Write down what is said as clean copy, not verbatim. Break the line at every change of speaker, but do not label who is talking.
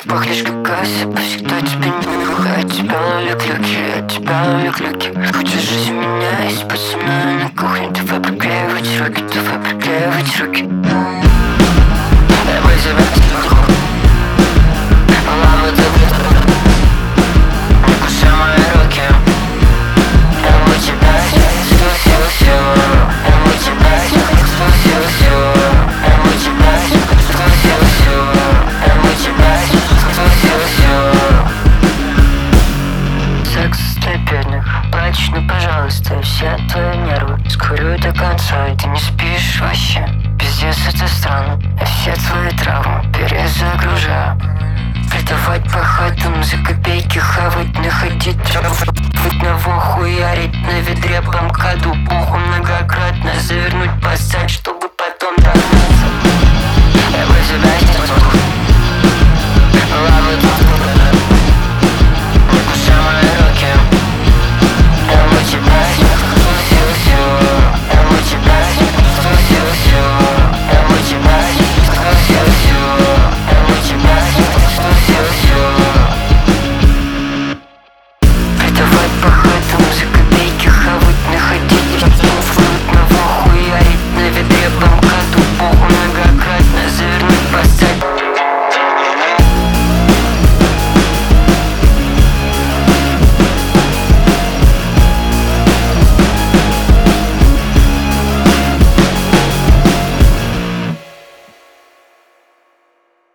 пахнешь как Ася, всегда тебе не бывает. Тебя на люк-люки, тебя на люк-люки. Хочешь жизнь менять, будь со мной на кухне. Давай приклеивать руки, давай приклеивать руки. Давай тебя мама, ты не кусай мои руки. Я у тебя все. Я у тебя все. Я у тебя все. Я у тебя все. Секс для бедных, плачь, ну пожалуйста, все твои нервы. Скурю до конца, и ты не спишь вообще. Пиздец, это странно, я все твои травмы перезагружаю. Продавать по хатам, за копейки хавать, находить быть на хуярить на ведре по МКАДу. Пуху многократно завернуть, поставить, чтобы